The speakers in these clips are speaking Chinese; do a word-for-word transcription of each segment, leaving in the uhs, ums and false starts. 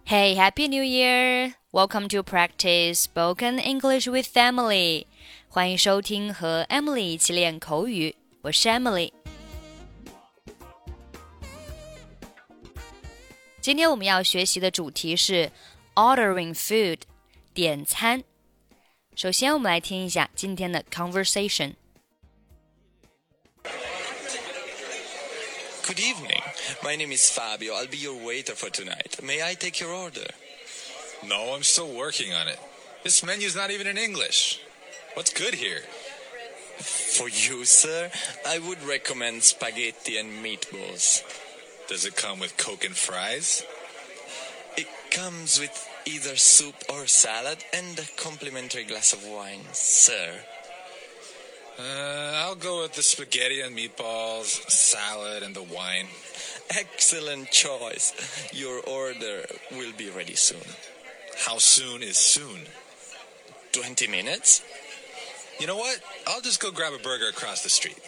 Hey, Happy New Year! Welcome to practice spoken English with Emily. 欢迎收听和 Emily 一起练口语，我是 Emily。今天我们要学习的主题是 ordering food, 点餐。首先我们来听一下今天的 conversation。 Good evening. My name is Fabio. I'll be your waiter for tonight. May I take your order? No, I'm still working on it. This menu's not even in English. What's good here? For you, sir, I would recommend spaghetti and meatballs. Does it come with Coke and fries? It comes with either soup or salad and a complimentary glass of wine, sir. Uh, I'll go with the spaghetti and meatballs, salad, and the wine. Excellent choice. Your order will be ready soon. How soon is soon? Twenty minutes? You know what? I'll just go grab a burger across the street.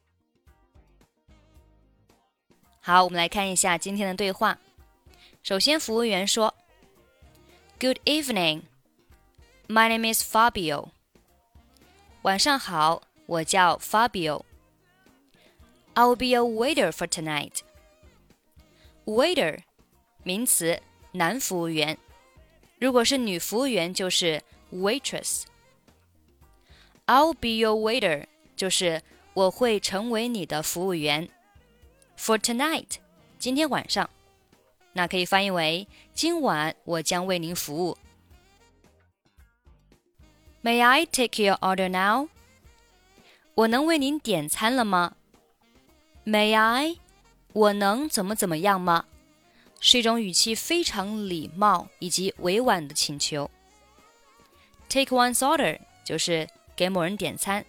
好，我们来看一下今天的对话。首先，服务员说 Good evening. My name is Fabio. 晚上好，我叫 Fabio. I'll be a waiter for tonight. Waiter 名词，男服务员。如果是女服务员就是 waitress. I'll be your waiter 就是我会成为你的服务员。For tonight 今天晚上，那可以翻译为今晚我将为您服务。May I take your order now? 我能为您点餐了吗？ May I? 我能怎么怎么样吗？是一种语气非常礼貌以及委婉的请求。Take one's order 就是给某人点餐。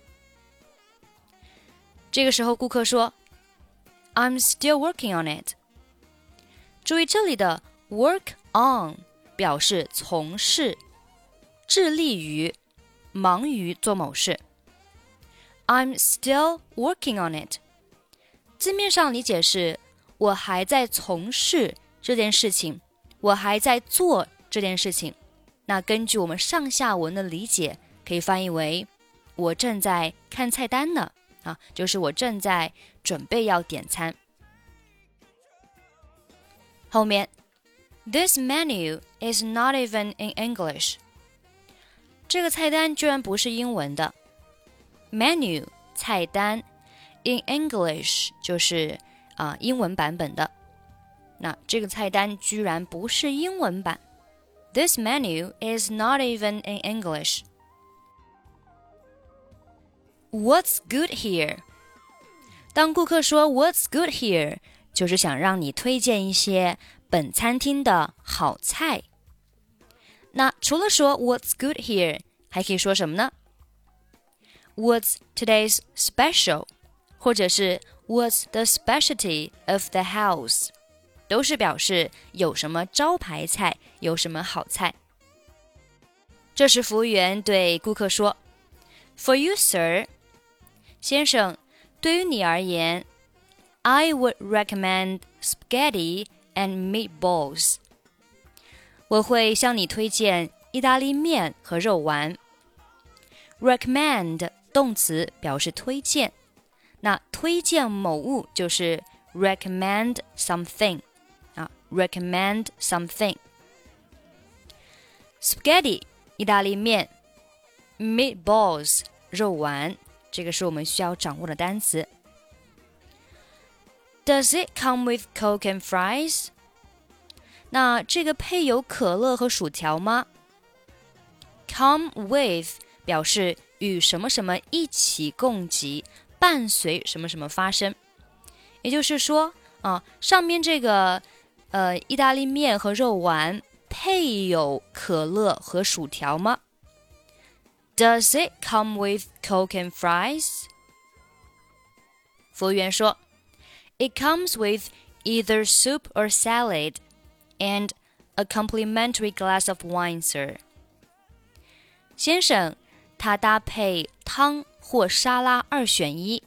这个时候顾客说 I'm still working on it. 注意这里的 work on 表示从事，致力于，忙于做某事。I'm still working on it. 字面上理解是我还在从事这件事情，我还在做这件事情。那根据我们上下文的理解，可以翻译为我正在看菜单呢，啊，就是我正在准备要点餐。后面 This menu is not even in English. 这个菜单居然不是英文的。Menu 菜单 in English 就是啊、呃、英文版本的。那这个菜单居然不是英文版。This menu is not even in English. What's good here? 当顾客说 What's good here? 就是想让你推荐一些本餐厅的好菜。那除了说 What's good here? 还可以说什么呢？ What's today's special? 或者是 What's the specialty of the house? 都是表示有什么招牌菜，有什么好菜。这时服务员对顾客说 For you, sir. 先生，对于你而言 I would recommend spaghetti and meatballs. 我会向你推荐意大利面和肉丸。Recommend 动词表示推荐，那推荐某物就是 recommend something 啊 recommend something. Spaghetti 意大利面 meatballs 肉丸，这个是我们需要掌握的单词。Does it come with Coke and fries? 那这个配有可乐和薯条吗？ Come with 表示与什么什么一起共给，伴随什么什么发生。也就是说啊，上面这个呃意大利面和肉丸配有可乐和薯条吗？ Does it come with Coke and fries? 服务员说It comes with either soup or salad and a complimentary glass of wine, sir. 先生，它搭配汤或沙拉二选一。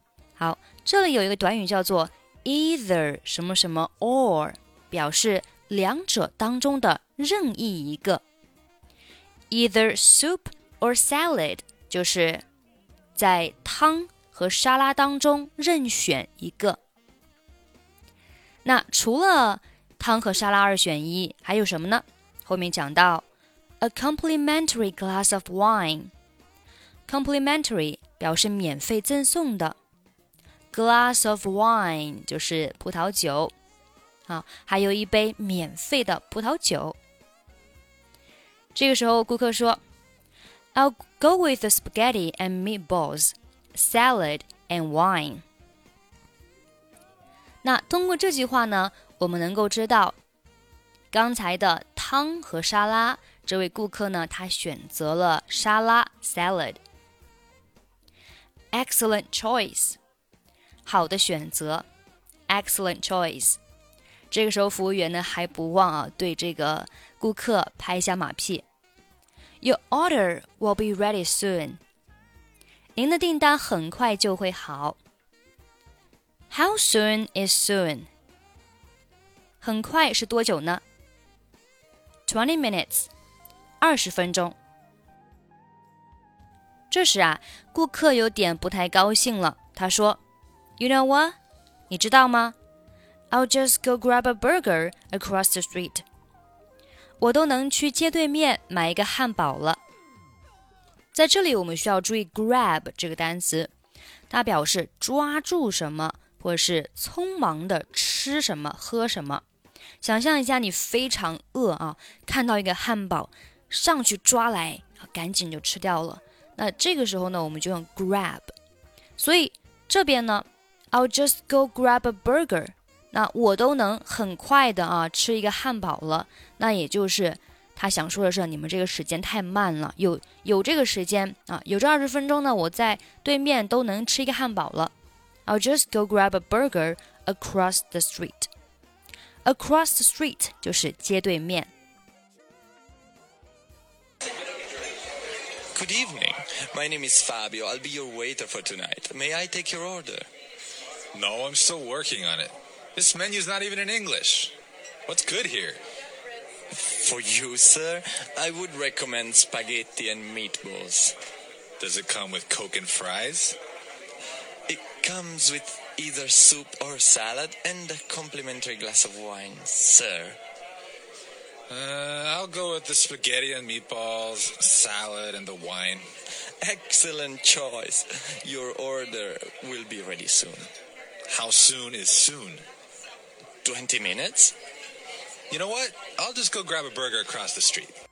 这里有一个短语叫做 either 什么什么 or， 表示两者当中的任意一个。Either soup or salad 就是在汤和沙拉当中任选一个。那除了汤和沙拉二选一，还有什么呢？后面讲到 a complimentary glass of wine。 complimentary 表示免费赠送的， glass of wine 就是葡萄酒啊，还有一杯免费的葡萄酒。这个时候顾客说 I'll go with the spaghetti and meatballs, salad and wine。 那通过这句话呢，我们能够知道刚才的汤和沙拉，这位顾客呢，他选择了沙拉 salad。 Excellent choice， 好的选择 Excellent choice。 这个时候服务员呢还不忘啊对这个顾客拍一下马屁。 Your order will be ready soon， 您的订单很快就会好。 How soon is soon？ 很快是多久呢？ twenty minutes， 二十分钟。这时啊，顾客有点不太高兴了，他说 You know what？ 你知道吗？ I'll just go grab a burger across the street。 我都能去街对面买一个汉堡了。在这里我们需要注意 grab 这个单词，它表示抓住什么，或者是匆忙的吃什么喝什么。想象一下你非常饿啊，看到一个汉堡上去抓来，赶紧就吃掉了。那这个时候呢，我们就用 grab。 所以这边呢 I'll just go grab a burger， 那我都能很快的啊吃一个汉堡了。那也就是他想说的是，你们这个时间太慢了，有有这个时间啊，有这二十分钟呢，我在对面都能吃一个汉堡了。I'll just go grab a burger across the street。 Across the street 就是街对面。 Good evening. My name is Fabio. I'll be your waiter for tonight. May I take your order? No, I'm still working on it. This menu's not even in English. What's good here? For you, sir, I would recommend spaghetti and meatballs. Does it come with Coke and fries? It comes with either soup or salad and a complimentary glass of wine, sir. Uh, I'll go with the spaghetti and meatballs, salad, and the wine. Excellent choice. Your order will be ready soon. How soon is soon? Twenty minutes? You know what? I'll just go grab a burger across the street.